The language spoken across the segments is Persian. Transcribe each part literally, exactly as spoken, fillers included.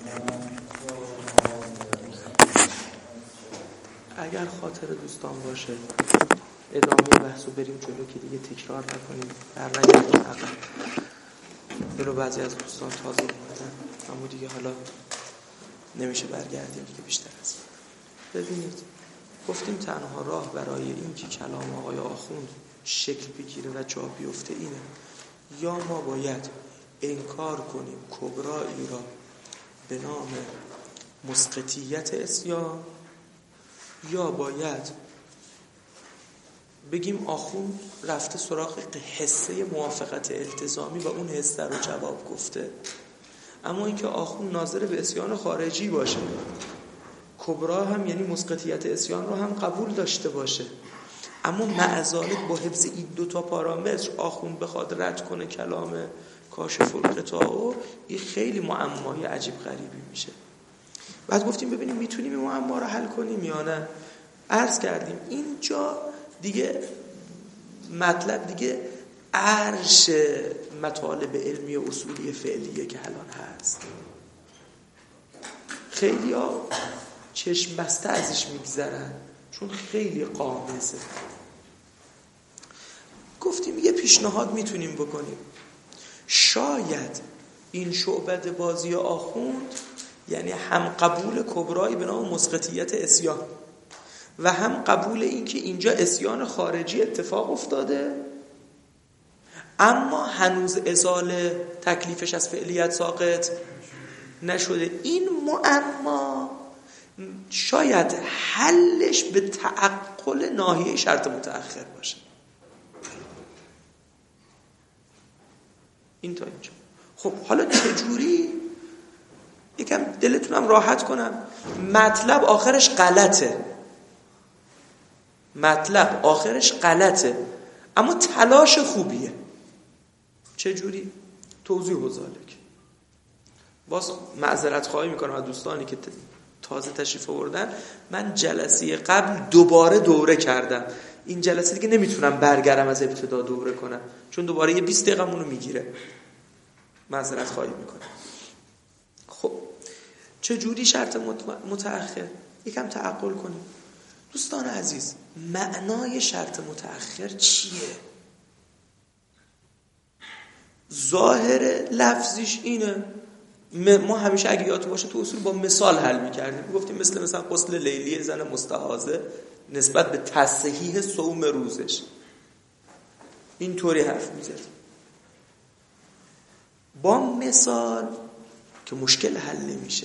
اگر خاطر دوستان باشه ادامه بحثو بریم جلو که دیگه تکرار نکنیم، در نگردیم عقب. اینو بعضی از دوستان تازه اومدن اما دیگه حالا نمیشه برگردیم که بیشتر از ببینید. گفتیم تنها راه برای این که کلام آقای آخوند شکل بگیره و جا بیفته اینه، یا ما باید انکار کنیم کبرایی را به نام مسقطیت عصیان، یا باید بگیم آخوند رفته سراغ حصه موافقت التزامی و اون حصه رو جواب گفته. اما اینکه آخوند ناظر به عصیان خارجی باشه، کبرا هم یعنی مسقطیت عصیان رو هم قبول داشته باشه، اما معذالک با حفظ این دو تا پارامتر آخوند بخواد رد کنه کلام کاشف الغطا، این خیلی معمای عجیب غریبی میشه. بعد گفتیم ببینیم میتونیم این معما رو حل کنیم یا نه. عرض کردیم اینجا دیگه مطلب دیگه عرش مطالب علمی و اصولی فعلیه که الان هست. خیلی ها چشم بسته ازش میگذرن چون خیلی قامزه. گفتیم یه پیشنهاد میتونیم بکنیم، شاید این شعبده بازی آخوند یعنی هم قبول کبرایی به نام مسقطیت عصیان و هم قبول این که اینجا عصیان خارجی اتفاق افتاده اما هنوز ازاله تکلیفش از فعلیت ساقط نشده. این معما شاید حلش به تعقل ناحیه شرط متأخر باشه. این تا اینجا. خب حالا چجوری یکم دلتونم راحت کنم؟ مطلب آخرش غلطه، مطلب آخرش غلطه اما تلاش خوبیه. چجوری؟ توضیح و ذالک. باز معذرت خواهی میکنم از دوستانی که تازه تشریف آوردن، من جلسه قبل دوباره دوره کردم، این جلسه دیگه نمیتونم برگردم از ابتدا دوره کنم چون دوباره یه بیست دقیقه مونو میگیره. معذرت خواهی میکنم. خب چجوری شرط متأخر؟ یکم تعقل کنیم دوستان عزیز. معنای شرط متأخر چیه؟ ظاهر لفظیش اینه، ما همیشه اگه یادتون باشه تو اصول با مثال حل می‌کردیم. گفتیم مثل مثلا غسل لیلی زن مستحاضه نسبت به تصحیح صوم روزش، اینطوری حرف می‌زدیم با مثال که مشکل حل نمیشه.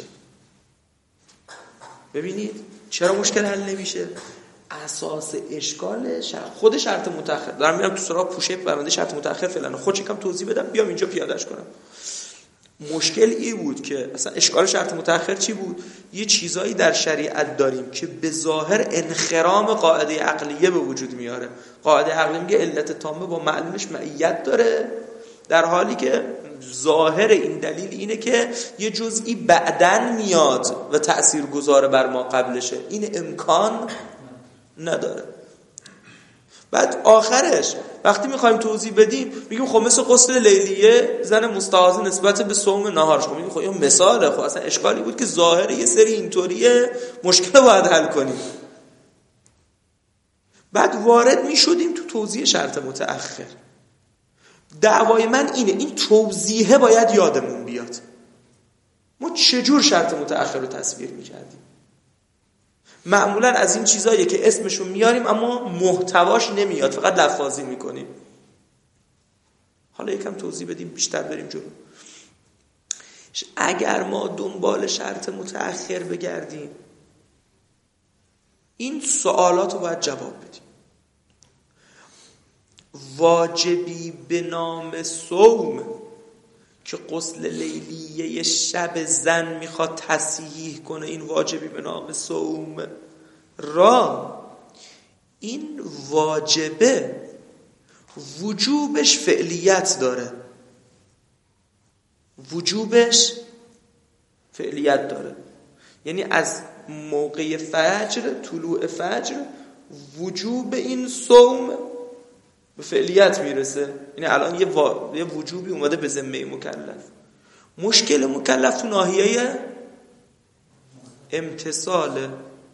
ببینید چرا مشکل حل نمیشه؟ اساس اشکال خود شرط متأخر. دارم میرم تو سراغ پوشه برنده شرط متأخر فعلا، خود چکم توضیح بدم بیام اینجا پیادهش کنم. مشکل ای بود که اصلا اشکال شرط متأخر چی بود؟ یه چیزایی در شریعت داریم که به ظاهر انخرام قاعده عقلیه به وجود میاره. قاعده عقلی میگه علت تامه با معلولش معیت داره، در حالی که ظاهر این دلیل اینه که یه جزئی بعدن میاد و تأثیر گذاره بر ما قبلشه. این امکان نداره. بعد آخرش وقتی میخوایم توضیح بدیم میگیم خب مثل غسل لیلیه زن مستحاضه نسبت به صوم نهارش. خب میگیم خب این مثاله، خب اصلا اشکالی بود که ظاهر یه سری اینطوریه، مشکل باید حل کنیم. بعد وارد میشدیم تو توضیح شرط متأخر. دعوای من اینه این توضیحه باید یادمون بیاد ما چجور شرط متأخر رو تصویر میکردیم. معمولا از این چیزاییه که اسمشو میاریم اما محتواش نمیاد، فقط لفاظی میکنیم. حالا یکم توضیح بدیم بیشتر بریم جلو. اگر ما دنبال شرط متأخر بگردیم این سوالات رو باید جواب بدیم. واجبی به نام صوم که غسل لیلیه شب زن میخواد تصحیح کنه، این واجبی به نام صوم را، این واجبه وجوبش فعلیت داره، وجوبش فعلیت داره. یعنی از موقع فجر، طلوع فجر، وجوب این صوم به فعلیت میرسه. یعنی الان یه, وا... یه وجوبی اومده به ذمه مکلف. مشکل مکلف تو ناحیه امتصاله.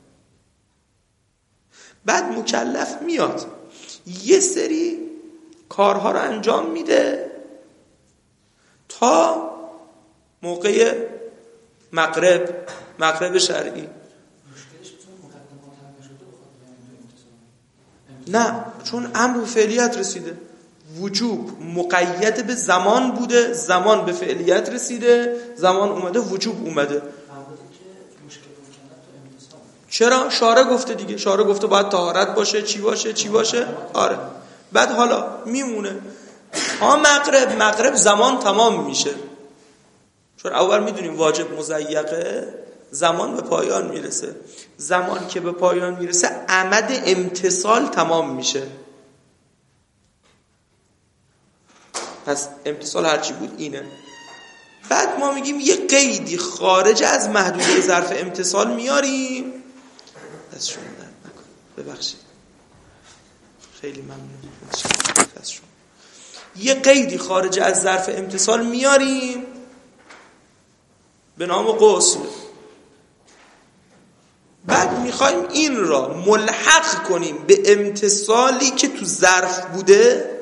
بعد مکلف میاد یه سری کارها رو انجام میده تا موقع مغرب مغرب شرعی. نه، چون امر به فعلیت رسیده. وجوب مقید به زمان بوده، زمان به فعلیت رسیده، زمان اومده، وجوب اومده. چرا؟ شارع گفته دیگه، شارع گفته باید طهارت باشه، چی باشه چی باشه. آره. بعد حالا میمونه ها مغرب مغرب زمان تمام میشه، چون اول میدونیم واجب مضیقه، زمان به پایان میرسه. زمان که به پایان میرسه عمد امتصال تمام میشه. پس امتصال هرچی بود اینه. بعد ما میگیم یه قیدی خارج از محدوده ظرف امتصال میاریم. دست شما درد نکن، ببخشید، خیلی ممنون. دست شما. یه قیدی خارج از ظرف امتصال میاریم به نام غسل. بعد میخوایم این را ملحق کنیم به امتصالی که تو ظرف بوده،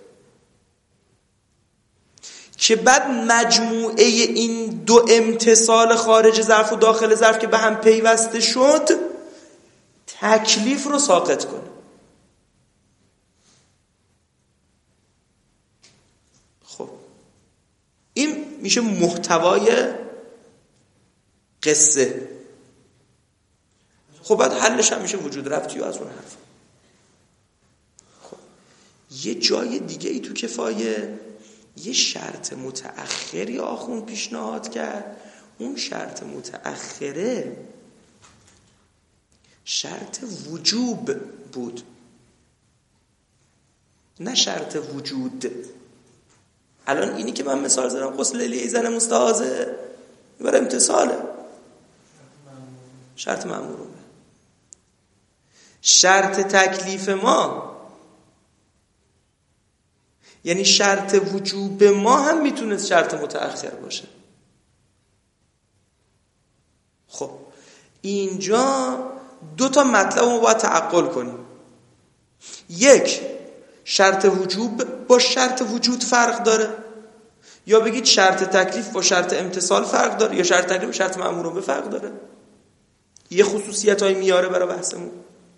که بعد مجموعه این دو امتصال خارج ظرف و داخل ظرف که به هم پیوسته شد تکلیف رو ساقط کنه. خب این میشه محتوای قصه. خب بعد حلش هم میشه وجود ربطی و از اون حرف. خب یه جای دیگه ای تو کفایه یه شرط متأخری آخون پیشنهاد کرد. اون شرط متأخره شرط وجوب بود، نه شرط وجود. الان اینی که من مثال زدم غسل لیلی زن مستحاضه برای امتصاله، شرط مأمورونه. شرط تکلیف ما یعنی شرط وجوب ما هم میتونه شرط متأخر باشه. خب اینجا دو تا مطلب رو باید تعقل کنیم. یک، شرط وجوب با شرط وجود فرق داره، یا بگید شرط تکلیف با شرط امتصال فرق داره، یا شرط تکلیف با شرط مأمور به فرق داره. یه خصوصیتایی میاره برای بحثمون.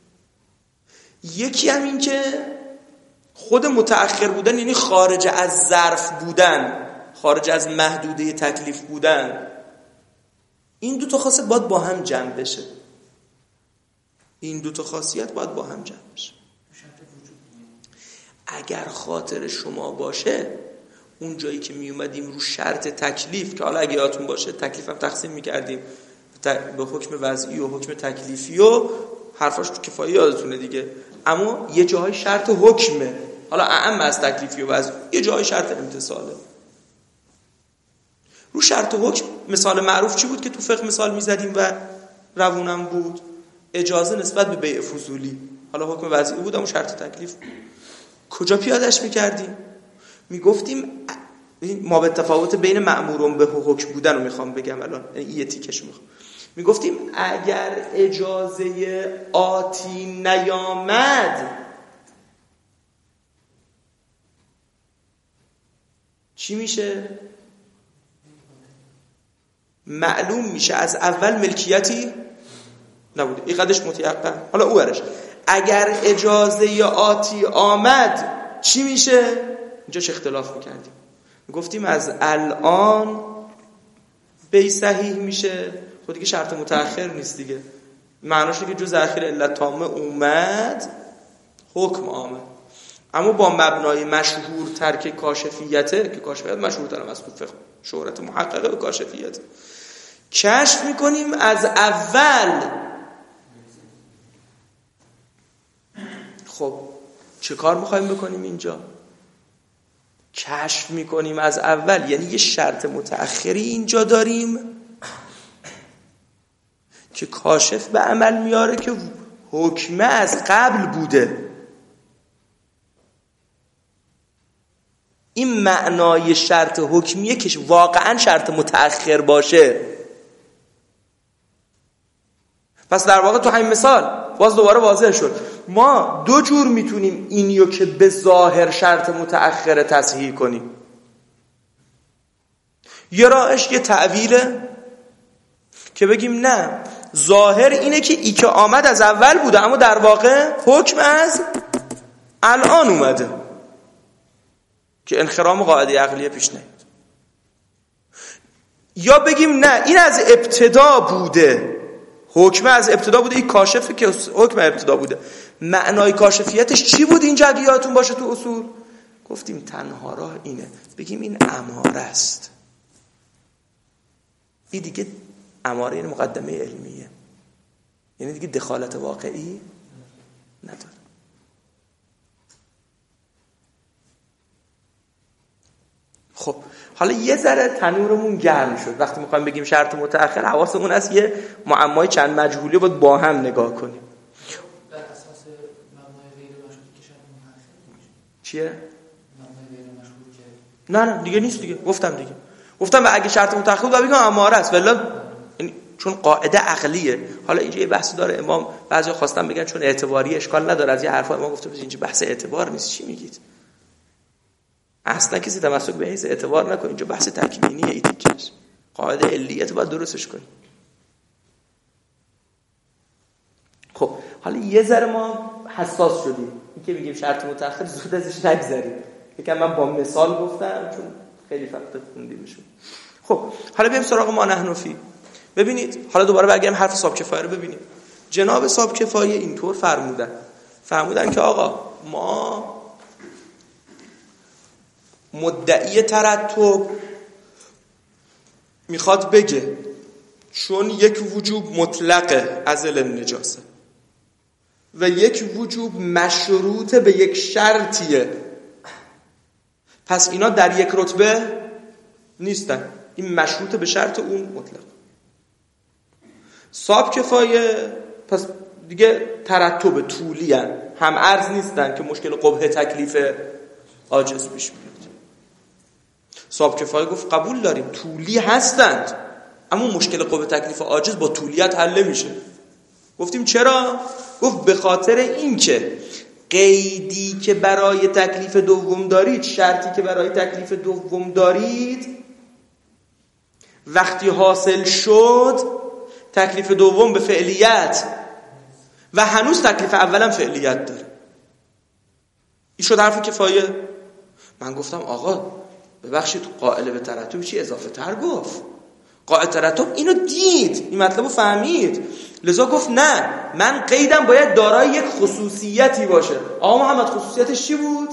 یکی هم این که خود متأخر بودن یعنی خارج از ظرف بودن، خارج از محدوده تکلیف بودن. این دو تا خاصیت باید با هم جمع بشه. این دو تا خاصیت باید با هم جمع بشه. اگر خاطر شما باشه اون جایی که می اومدیم رو شرط تکلیف، که حالا اگه یادتون باشه تکلیف هم تقسیم می‌کردیم به حکم وضعی و حکم تکلیفی و حرفاش تو کفایه یادتونه دیگه، اما یه جاهای شرط حکمه، حالا اعم از تکلیفی و وضعی، یه جاهای شرط امتصاله. رو شرط حکم مثال معروف چی بود که تو فقه مثال میزدیم و روونم بود؟ اجازه نسبت به بیع فضولی. حالا حکم وضعی بود اما شرط تکلیف بود. کجا پیادش میکردیم؟ میگفتیم ما به تفاوت بین مأمورون به حکم بودن رو میخوام بگم الان، یعنی یه تیکش میخوام. میگفتیم اگر اجازه آتی نیامد چی میشه؟ معلوم میشه از اول ملکیتی نبوده، این قدش متیقن. حالا او برش اگر اجازه آتی آمد چی میشه؟ اینجا چه اختلاف میکردیم. گفتیم از الان بی صحیح میشه، خود دیگه شرط متأخر نیست دیگه، معناشه که جز اخیر علت تامه اومد حکم آمد. اما با مبنای مشهور ترک کاشفیته، که کاشفیت مشهورتر هم از فقه، شهرت محققه به کاشفیت، کشف میکنیم از اول. خب چه کار میخوایم بکنیم اینجا؟ کشف میکنیم از اول، یعنی یه شرط متأخری اینجا داریم که کاشف به عمل میاره که حکمه از قبل بوده. این معنای شرط حکمیه که واقعا شرط متأخر باشه. پس در واقع تو همین مثال باز دوباره واضح شد ما دو جور میتونیم اینیو که به ظاهر شرط متأخره تصحیح کنیم. یه راهش یه تعبیره که بگیم نه، ظاهر اینه که ای که آمد از اول بوده اما در واقع حکم از الان اومده که انخرام قاعده عقلیه پیش نیاد. یا بگیم نه، این از ابتدا بوده، حکم از ابتدا بوده، این کاشفه که حکم ابتدا بوده. معنای کاشفیتش چی بود اینجا اگه یادتون باشه تو اصول؟ گفتیم تنها راه اینه بگیم این اماره است. این دیگه اماره این مقدمه علمیه، یعنی دیگه دخالت واقعی نداره. خب حالا یه ذره تنورمون گرم شد وقتی میخوایم بگیم شرط متأخر، حواسمون هست یه معمای چند مجهولی باید با هم نگاه کنیم. بر اساس مبنای غیر مشهور که شرط متأخر میشه چیه؟ مبنای غیر مشهور که نه نه دیگه نیست دیگه. گفتم دیگه گفتم و اگه شرط متأخر بود بگم اماره است، ولی چون قاعده عقلیه. حالا اینجا یه بحث داره، امام بعضی خواستن بگن چون اعتباری اشکال نداره از یه حرفا، امام گفته اینجا بحث اعتبار نیست. چی میگید؟ اصلا کسی تمسک به حیث اعتبار نکنه، اینجا بحث تکوینیه. ایتیکش قاعده علیت باید درستش کنیم. خب حالا یه ذره ما حساس شدیم این که میگیم شرط متأخر زود ازش نگذریم. یکم من با مثال گفتم چون خیلی فقط خوندیمشون. خب حالا بریم سراغ ما نحنفی. ببینید حالا دوباره برگردیم حرف صاحب کفایه رو ببینیم. جناب صاحب کفایه اینطور فرمودن فرمودن که آقا ما مدعی ترتب میخواد بگه چون یک وجوب مطلقه ازل النجاسه و یک وجوب مشروط به یک شرطیه، پس اینا در یک رتبه نیستن، این مشروط به شرط اون مطلق. صاحب کفایه پس دیگه ترتب طولی هن. هم عرض نیستن که مشکل قبح تکلیف عاجز پیش بیاد. صاحب کفایه گفت قبول داریم طولی هستند اما مشکل قبح تکلیف عاجز با طولیت حل میشه. گفتیم چرا؟ گفت به خاطر این که قیدی که برای تکلیف دوم دارید، شرطی که برای تکلیف دوم دارید وقتی حاصل شد تکلیف دوم به فعلیت و هنوز تکلیف اولم فعلیت داره. این شد حرف کفایه. من گفتم آقا ببخشید قائل به ترتب چی اضافه تر گفت؟ قائل ترتب اینو دید، این مطلبو فهمید، لذا گفت نه من قیدم باید دارای یک خصوصیتی باشه. آقا محمد خصوصیتش چی بود؟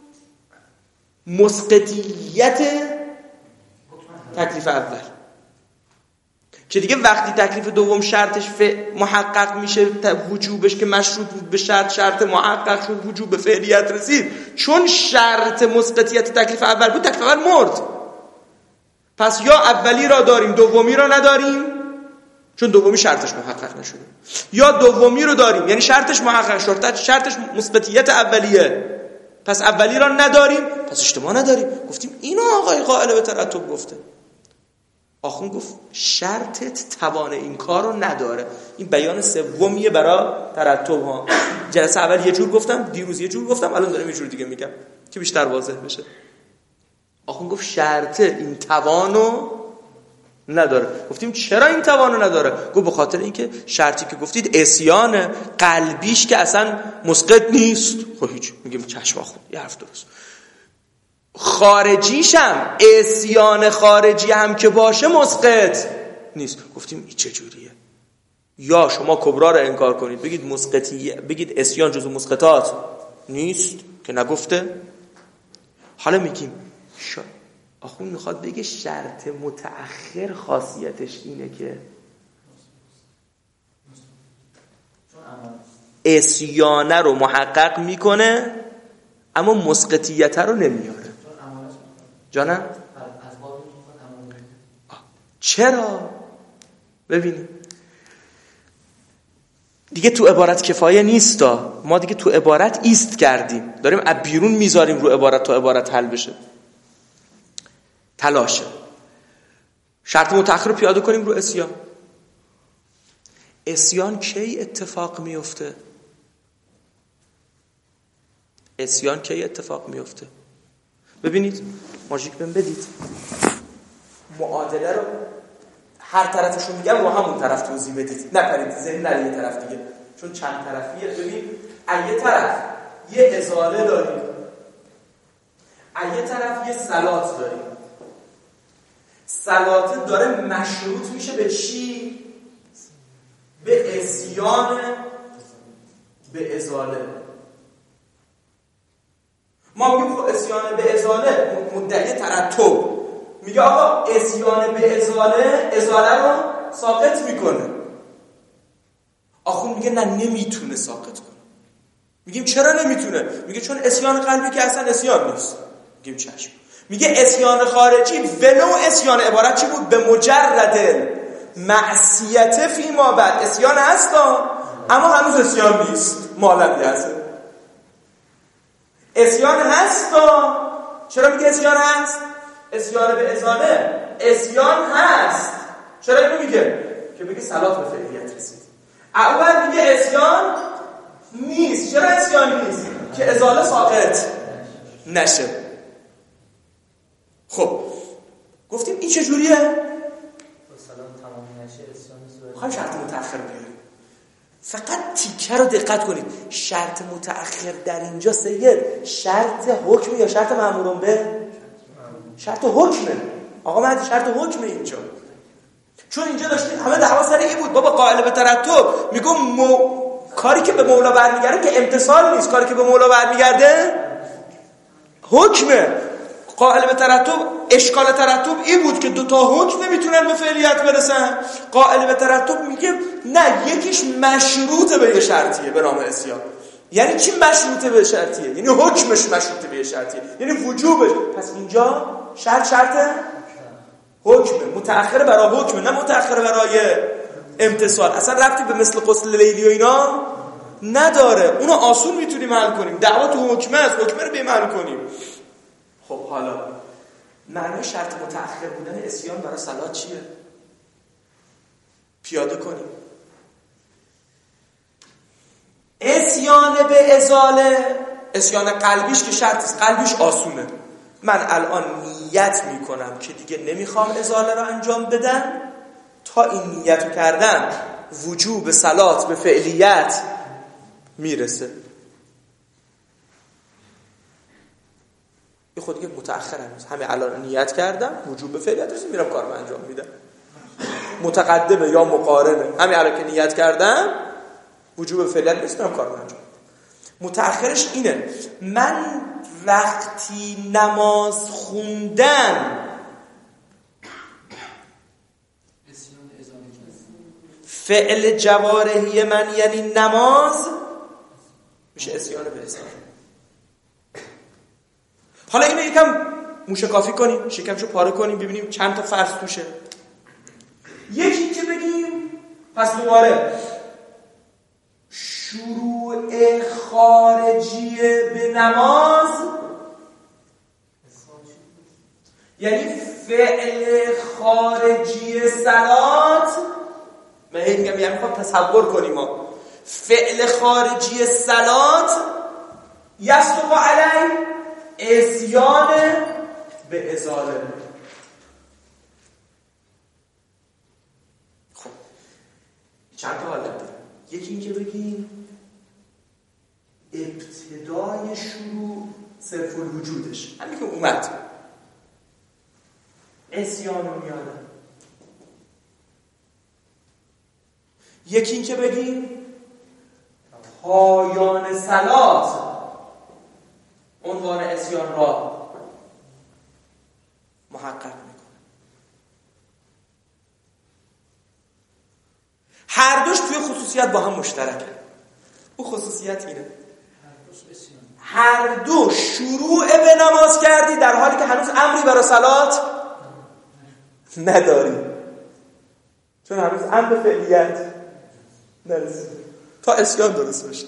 مسقطیت تکلیف اول، که دیگه وقتی تکلیف دوم شرطش محقق میشه وجوبش که مشروط بود به شرط، شرط محقق شد وجوب به فعلیت رسید، چون شرط مسقطیت تکلیف اول بود تکلیف اول مرد. پس یا اولی را داریم دومی را نداریم چون دومی شرطش محقق نشده، یا دومی رو داریم یعنی شرطش محقق شد شرطش مسقطیت اولیه پس اولی را نداریم پس اجتماع نداریم. گفتیم اینو آقای قائل به ترتب گفته. آخون گفت شرطت توان این کار رو نداره. این بیان سومیه برای ترتب ها. جلسه اول یه جور گفتم، دیروز یه جور گفتم، الان دارم یه جور دیگه میگم که بیشتر واضح بشه. آخون گفت شرط این توانو نداره. گفتیم چرا این توانو نداره؟ گفت به خاطر اینکه شرطی که گفتید عصیان قلبیش که اصلا مسقط نیست. خب هیچ، میگیم چشم آخون یه حرف درست. خارجیشم عصیان خارجی هم که باشه مسقط نیست. گفتیم این چه جوریه؟ یا شما کبرا رو انکار کنید بگید مسقطی، بگید عصیان جزو مسقطات نیست که نگفته. حالا میگیم آخون میخواد بگه شرط متأخر خاصیتش اینه که عصیانه رو محقق میکنه اما مسقطیت رو نمیاره. جانم؟ چرا؟ ببینیم دیگه تو عبارت کفایه نیستا، ما دیگه تو عبارت ایست کردیم، داریم از بیرون میذاریم رو عبارت تا عبارت حل بشه. تلاشه شرط متأخر رو پیاده کنیم رو عصیان. عصیان کی اتفاق میفته؟ عصیان کی اتفاق میفته؟ ببینید ماژیک بهم بدید، معادله رو هر طرفشو میگم رو همون طرف توضیح بدید، نپرید ذهن نره یه طرف دیگه، چون چند طرفیه. ببین از یه طرف یه ازاله داریم، از یه طرف یه صلات داریم. صلات داره مشروط میشه به چی؟ به عصیان به ازاله. ما میگیم خب عصیان به ازاله مدعی ترتب، میگه آقا عصیان به ازاله ازاله رو ساقط میکنه. آخون میگه نه نمیتونه ساقط کنه. میگیم چرا نمیتونه؟ میگه چون عصیان قلبی که اصلا عصیان نیست. میگیم چشم. میگه عصیان خارجی ولو عصیان عبارت چی بود؟ به مجرد معصیت فی ما بعد عصیان هستا اما هنوز عصیان نیست، معلم هست. عصیان هستا. چرا میگه عصیان هست؟ عصیان به ازاله عصیان هست. چرا اینو میگه؟ که بگه صلات به فعلیت رسید. اول میگه عصیان نیست. چرا عصیان نیست؟ که ازاله ساقط نشه. خب گفتیم این چجوریه؟ خواهیم شرط متأخر بیاریم. فقط تیکه رو دقت کنید. شرط متأخر در اینجا سید شرط حکم یا شرط مأمورون به؟ شرط حکمه. آقا مهدی شرط حکمه اینجا. چون اینجا داشتیم همه دعوا سر این بود بابا قائل به ترتب. میگم مو... کاری که به مولا برمیگرده که امتصال نیست، کاری که به مولا برمیگرده حکمه. قائل به ترتب، اشکال ترتب این بود که دوتا حکم نمیتونن به فعلیت برسن. قائل به ترتب میگه نه یکیش مشروطه به یه شرطیه به نام عصیان. یعنی چی مشروطه به شرطیه؟ یعنی حکمش مشروطه به شرطیه، یعنی وجوبش. پس اینجا شرط شرط حکمه، متأخر برای حکمه نه متأخر برای امتصال. اصلا ربطی به مثل غسل لیلی و اینا نداره. اونو آسون میتونیم حل کنیم. دعوا تو حکمه است، حکمه رو بیم حل کنیم. خب حالا معنی شرط متأخر بودن عصیان برای صلات چیه؟ پیاده کنیم. عصیان به ازاله، عصیان قلبیش که شرط است، قلبیش آسونه. من الان نیت میکنم که دیگه نمیخوام ازاله رو انجام بدم، تا این نیت رو کردم وجوب صلات به فعلیت میرسه. یه خود دیگه متأخر هنوز، همه الان نیت کردم وجوب به فعلیت رسید میرم کارم انجام میدم. متقدمه یا مقارنه، همه الان که نیت کردم وجوب به فعلیت رسید میرم کارم انجام. متأخرش اینه من وقتی نماز خوندم فعل جوارحی من یعنی نماز میشه عصیان به ازاله. حالا اینو یکم موشکافی کنیم، شکمشو پاره کنیم ببینیم چند تا فرض توشه. یکی که بگیم پس دوباره شروع خارجی به نماز یعنی فعل خارجی صلات. من میگم یعنی خواهد تصور کنیم ما فعل خارجی صلات یصدق علی عصیان به ازاله. خب چند تا حالت داره. یکی این که بگیم ابتدای شروع صرف الوجودش همین که اومد عصیان رو میاره. یکی این که بگیم پایان صلات عنوان عصیان را محقق میکنه. هر دوش توی خصوصیت با هم مشترکه. او خصوصیت اینه هر دو شروع به نماز کردی در حالی که هنوز امری برای صلات نداری، چون هنوز امر به فعلیت نرسید تا عصیان درست بشه.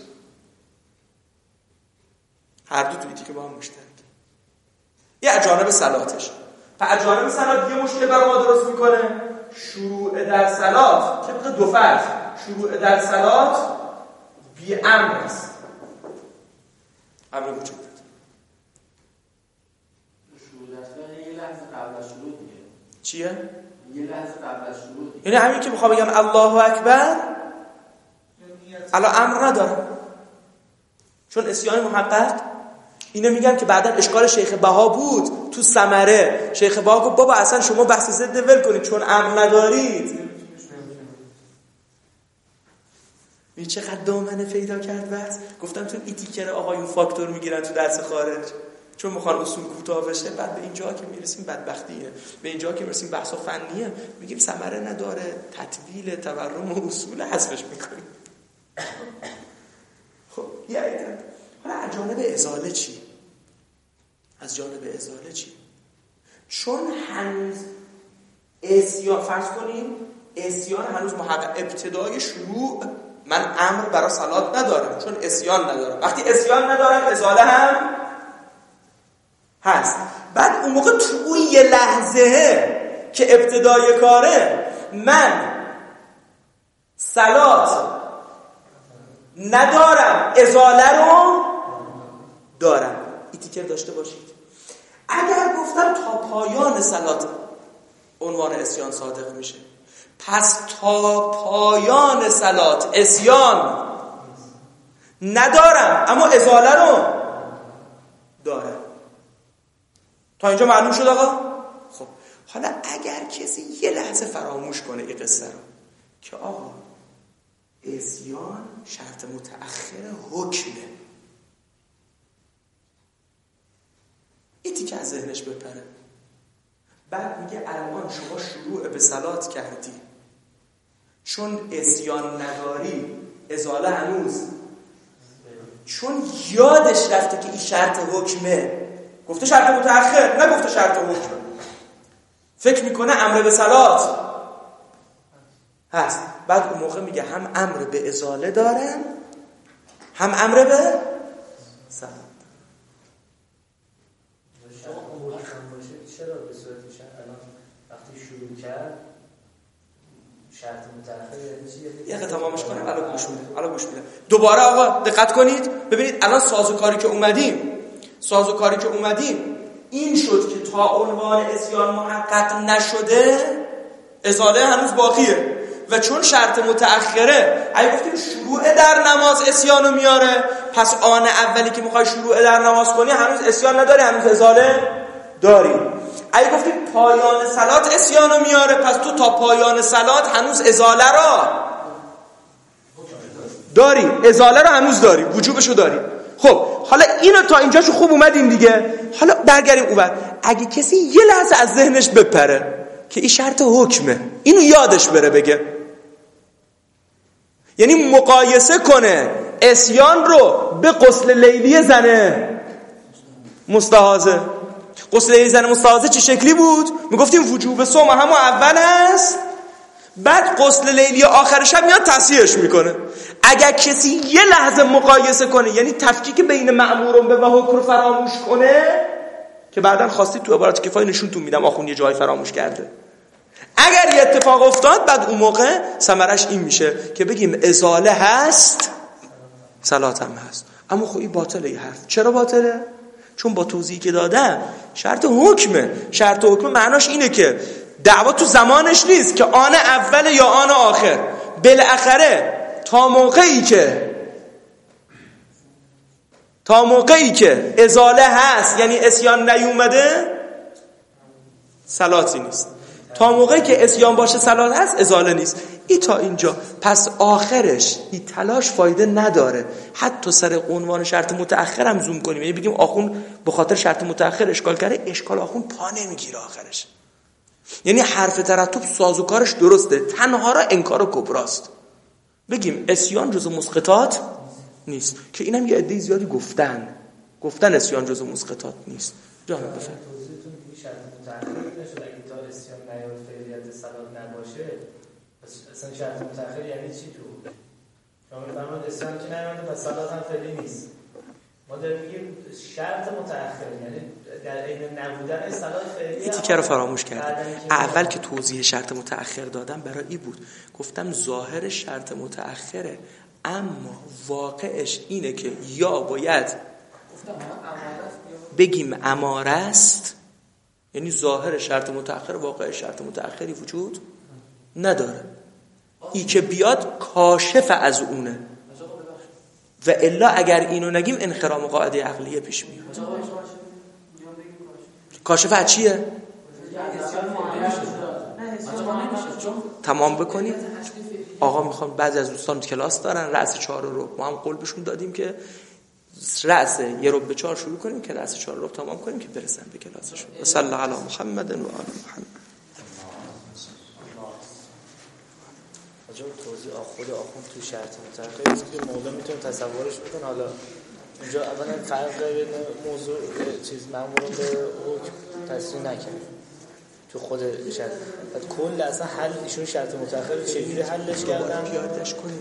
هر دو توی که با هم مشترک. یه اجانب صلاتش و اجانب صلات یه مشکل برای ما درست میکنه. شروع در صلات طبق دو فرض شروع در صلات بی امر است. امر وجود داره. شروع در صلات یه لحظه قبل از شروع دیگه. چیه؟ یه لحظه قبل از شروع دیگه. یعنی همین که میخوام بگم الله اکبر الان امر نداره، چون اسیان محقق اینو میگم که بعدا اشکال شیخ بها بود تو ثمره. شیخ بها گفت بابا اصلا شما بحث ضد ول کنید چون امر ندارید. این چقدر دامنه پیدا کرد بس. گفتم تو ایتیکر آقایون فاکتور میگیرن تو درس خارج چون میخوان اصول کوتاه بشه. بعد به اینجا که میرسیم بدبختیه، به اینجا که میرسیم بحثا فنیه میگیم ثمره نداره، تطویل تورم و اصول حذفش میکنیم. خب یه ایتن. حالا از جانب ازاله چی؟ از جانب ازاله چی؟ چون هنوز اسیان فرض کنیم اسیان هنوز محقق ابتدای شروع من امر برای صلات ندارم چون اسیان ندارم. وقتی اسیان ندارم ازاله هم هست. بعد اون موقع تو اون یه لحظه که ابتدای کاره من صلات ندارم ازاله رو دارم. ایتیکر داشته باشید. اگر گفتم تا پایان صلات عنوان اسیان صادق میشه، پس تا پایان صلات اسیان ندارم اما ازاله رو دارم. تا اینجا معلوم شد آقا؟ خب حالا اگر کسی یه لحظه فراموش کنه این قصه رو که آقا اسیان شرط متأخر حکمه، این تیکه از ذهنش بپره. بعد میگه الان شما شروع به صلات کردی چون اسیان نداری ازاله هنوز، چون یادش رفته که این شرط حکمه. گفته شرط متأخر نگفته شرط حکمه. فکر میکنه امر به صلات هست. بعد اون موقع میگه هم امر به ازاله دارم هم امر به صلات. چرا به صورت الان وقتی شروع کرد شرط متأخر یعنی چی؟ یه تمامش کنم الان گوش میدم. الان گوش میدم. دوباره آقا دقت کنید ببینید الان سازوکاری که اومدیم سازوکاری که اومدیم این شد که تا عنوان اسیان محقق نشده ازاله هنوز باقیه و چون شرط متأخره اگه گفتیم شروع در نماز اسیانو میاره پس آن اولی که میخوای شروع در نماز کنی هنوز اسیان نداری، هنوز ازاله داری. اگه گفتیم پایان صلات اسیانو میاره پس تو تا پایان صلات هنوز ازاله را داری، ازاله را هنوز داری، وجوبشو داری. خب حالا اینو تا اینجاشو خوب اومدیم دیگه. حالا برگردیم اون. اگه کسی یه لحظه از ذهنش بپره که این شرط حکمه اینو یادش بره بگه، یعنی مقایسه کنه اسیان رو به غسل لیلی زنه مستحاضه. غسل لیلی زن مستحاضه چه شکلی بود؟ میگفتیم وجوب صوم همون اول هست، بعد غسل لیلی آخر شب میاد تصحیحش میکنه. اگر کسی یه لحظه مقایسه کنه یعنی تفکیک بین مأمور به و حکم رو فراموش کنه که بعداً خواستید تو عبارات کفایه نشونتون میدم آخون یه جایی فراموش کرده. اگر یه اتفاق افتاد بعد اون موقع ثمرش این میشه که بگیم ازاله هست صلات هم هست. اما خب این باطله. این حرف چرا باطله؟ چون با توضیحی که دادم شرط حکمه. شرط حکم معناش اینه که دعوا تو زمانش نیست که آن اول یا آن آخر، بالاخره تا موقعی که تا موقعی که ازاله هست یعنی اسیان نیومده صلاتی نیست. تا موقعی که اسیان باشه صلات هست ازاله نیست. این تا اینجا. پس آخرش این تلاش فایده نداره. حتی سر عنوان شرط متأخر هم زوم کنیم یعنی بگیم آخون به خاطر شرط متأخر اشکال کرده، اشکال آخون پا نمیگیره آخرش. یعنی حرف ترتب سازوکارش درسته، تنها را انکار کبراست. بگیم اسیان جزو مسقطات نیست که اینم یه عده زیادی گفتن گفتن اسیان جزو مسقطات نیست. جان بفرمایید. توضیحتون دیگه شرط متأخر نشد. اگه تا اسیان نیاد فعلیت صلات نباشه اصلا شرط متأخر یعنی چی تو؟ شما میفرمایید اسیان که نیامده پس صلات هم فعلی نیست. ما داریم میگیم شرط متأخر، یعنی در عین نبودن صلاح فعلی. این تیکه رو فراموش کردم. اول که توضیح شرط متأخر دادم برای این بود، گفتم ظاهر شرط متأخره اما واقعش اینه که یا باید بگیم اماره است، یعنی ظاهر شرط متأخر واقع شرط متأخری وجود نداره، ای که بیاد کاشف از اونه و الا اگر اینو نگیم انخرام قاعده عقلیه پیش میاد. کاشف از چیه؟ تمام بکنیم. آقا میخوام بعضی از دوستان کلاس دارن رأس چهار رو، ما هم قول بهشون دادیم که رأس یه رو به چهار شروع کنیم که رأس چهار رو تمام کنیم که برسن به کلاسشون. صلی الله علی محمد و آل محمد. راجع به توضیح خود آخوند تو شرط متأخر که مولا میتونه تصورش بکنه. حالا اینجا اولا فرق بین موضوع چیز مأمور به حکم تصریح نکنه تو خود شرط، بعد کل اصلا حل ایشون شرط متأخر چجوری حلش کردن پیادهش کنیم.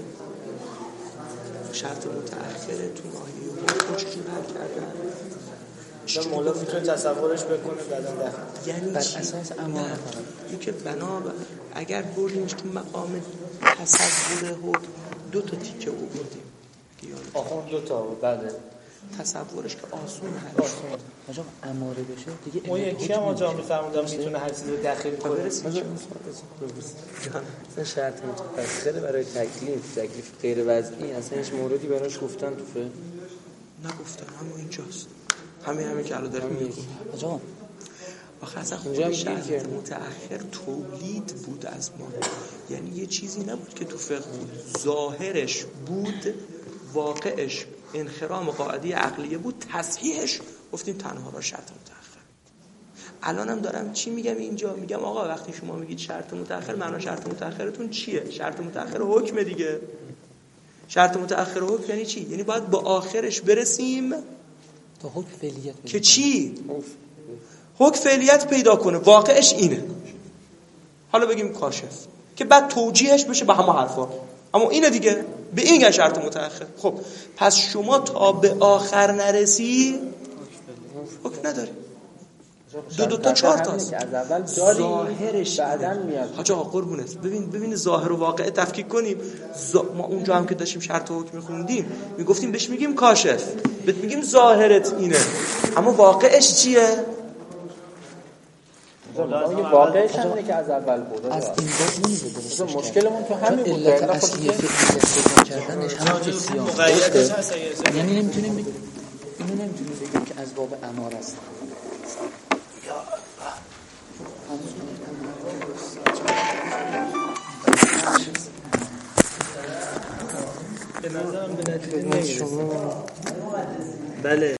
شرط متأخر تو ناحیه حکم چجوری حل کردن؟ چون مولا میتونه تصورش بکنه بعداً دفع. یعنی بر اساس امانه این که بنا اگر بردیمش تو مقام تصور حکم دو تا تیکه آوردیم. آخوند دو تا بعد تصورش که آسون حل آسون آجا اماره بشه دیگه. اون یکی هم آجا میفرمودم میتونه هر چیزی داخل کنه. مثلا شرط متأخر برای تکلیف تکلیف غیر وضعی اصلا هیچ موردی براش گفتن تو فقه نگفتن، اما اینجاست همین همین که الان داریم میگیم. آجا آخه اصلا خود شرط متأخر تولید بود از ما، یعنی یه چیزی نبود که تو فقه بود، ظاهرش بود، واقعش انخرام قاعده عقلیه بود، تصحیحش گفتیم تنها را شرط متأخر. الان هم دارم چی میگم اینجا؟ میگم آقا وقتی شما میگید شرط متأخر، معنا شرط متأخرتون چیه؟ شرط متأخر حکم دیگه. شرط متأخر حکم یعنی چی؟ یعنی باید با آخرش برسیم تا حکم فعلیت که چی؟ حکم فعلیت پیدا کنه، واقعش اینه. حالا بگیم کاشف که بعد توجیهش بشه به همه حرفا، اما اینه دیگه، به این میگن شرط متأخر. خب پس شما تا به آخر نرسی حکم نداری. دو دو تا چهار تاست که از اول داری ظاهرش بعداً میاد. حاج آقا قربونت ببین ببین ظاهر و واقع تفکیک کنیم. ز... ما اونجا هم که داشتیم شرط و حکم می‌خوندیم میگفتیم بهش میگیم کاشف، بهت میگیم ظاهرت اینه اما واقعش چیه؟ واقعش همینه که از اول بود. از این باب نمیشه درستش. مشکلمون تو همین بود. علت اصلی فعلیت پیدا کردنش همون اسیان. یعنی نمیتونیم بگیم اینو نمیتونیم بگیم که از باب اماره است. به نظرم به نتیجه نمیرسه. بله